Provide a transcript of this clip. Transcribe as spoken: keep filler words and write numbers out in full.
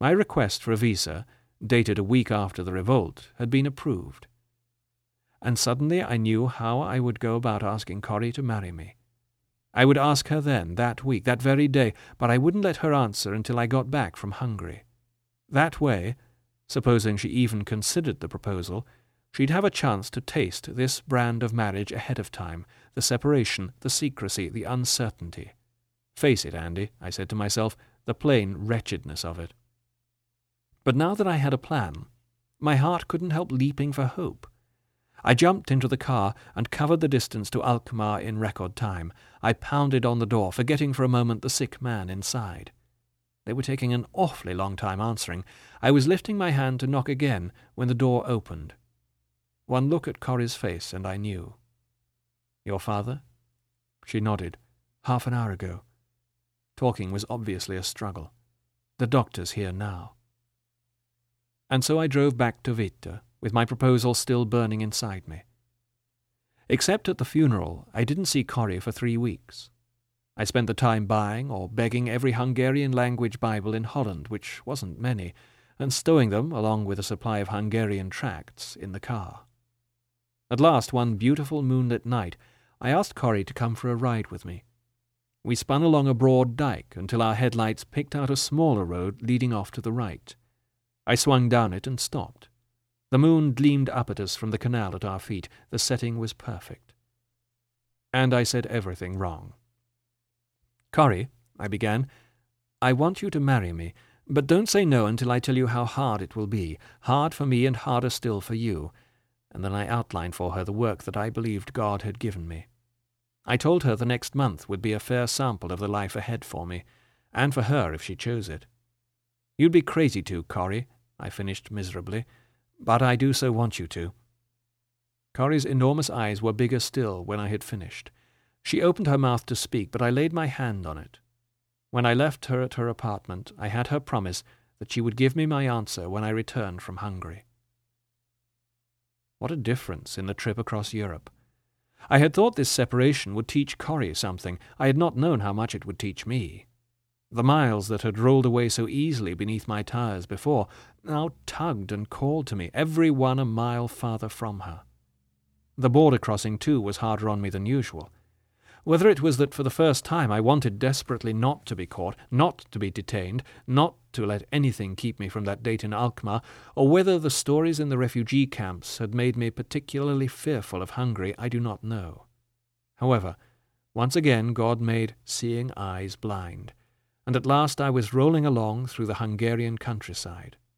My request for a visa, dated a week after the revolt, had been approved. And suddenly I knew how I would go about asking Corrie to marry me. I would ask her then, that week, that very day, but I wouldn't let her answer until I got back from Hungary. That way, supposing she even considered the proposal, she'd have a chance to taste this brand of marriage ahead of time, the separation, the secrecy, the uncertainty. Face it, Andy, I said to myself, the plain wretchedness of it. But now that I had a plan, my heart couldn't help leaping for hope. I jumped into the car and covered the distance to Alkmaar in record time. I pounded on the door, forgetting for a moment the sick man inside. They were taking an awfully long time answering. I was lifting my hand to knock again when the door opened. One look at Corrie's face, and I knew. "Your father?" She nodded. "Half an hour ago." Talking was obviously a struggle. "The doctor's here now." And so I drove back to Witte, with my proposal still burning inside me. Except at the funeral, I didn't see Corrie for three weeks. I spent the time buying or begging every Hungarian-language Bible in Holland, which wasn't many, and stowing them, along with a supply of Hungarian tracts, in the car. At last, one beautiful moonlit night, I asked Corrie to come for a ride with me. We spun along a broad dike until our headlights picked out a smaller road leading off to the right. I swung down it and stopped. The moon gleamed up at us from the canal at our feet. The setting was perfect. And I said everything wrong. "Corrie," I began, "I want you to marry me, but don't say no until I tell you how hard it will be, hard for me and harder still for you." And then I outlined for her the work that I believed God had given me. I told her the next month would be a fair sample of the life ahead for me, and for her if she chose it. "You'd be crazy to, Corrie," I finished miserably, "but I do so want you to." Corrie's enormous eyes were bigger still when I had finished. She opened her mouth to speak, but I laid my hand on it. When I left her at her apartment, I had her promise that she would give me my answer when I returned from Hungary. What a difference in the trip across Europe. I had thought this separation would teach Corrie something. I had not known how much it would teach me. The miles that had rolled away so easily beneath my tires before now tugged and called to me, every one a mile farther from her. The border crossing, too, was harder on me than usual. Whether it was that for the first time I wanted desperately not to be caught, not to be detained, not to let anything keep me from that date in Alkmaar, or whether the stories in the refugee camps had made me particularly fearful of Hungary, I do not know. However, once again God made seeing eyes blind, and at last I was rolling along through the Hungarian countryside.